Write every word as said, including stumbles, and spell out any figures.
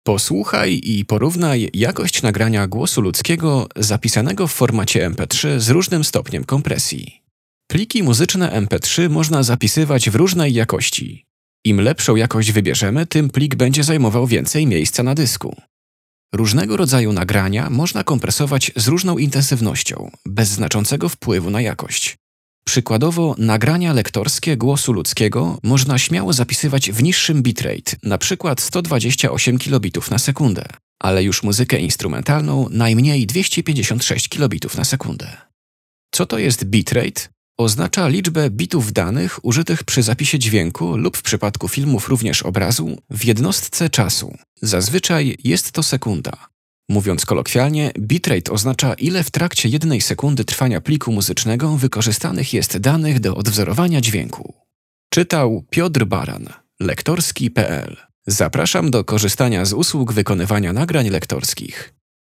Posłuchaj i porównaj jakość nagrania głosu ludzkiego zapisanego w formacie em pe trzy z różnym stopniem kompresji. Pliki muzyczne em pe trzy można zapisywać w różnej jakości. Im lepszą jakość wybierzemy, tym plik będzie zajmował więcej miejsca na dysku. Różnego rodzaju nagrania można kompresować z różną intensywnością, bez znaczącego wpływu na jakość. Przykładowo nagrania lektorskie głosu ludzkiego można śmiało zapisywać w niższym bitrate, np. sto dwadzieścia osiem kilobitów na sekundę, ale już muzykę instrumentalną najmniej dwieście pięćdziesiąt sześć kilobitów na sekundę. Co to jest bitrate? Oznacza liczbę bitów danych użytych przy zapisie dźwięku lub w przypadku filmów również obrazu w jednostce czasu. Zazwyczaj jest to sekunda. Mówiąc kolokwialnie, bitrate oznacza, ile w trakcie jednej sekundy trwania pliku muzycznego wykorzystanych jest danych do odwzorowania dźwięku. Czytał Piotr Baran, lektorski kropka pe el. Zapraszam do korzystania z usług wykonywania nagrań lektorskich.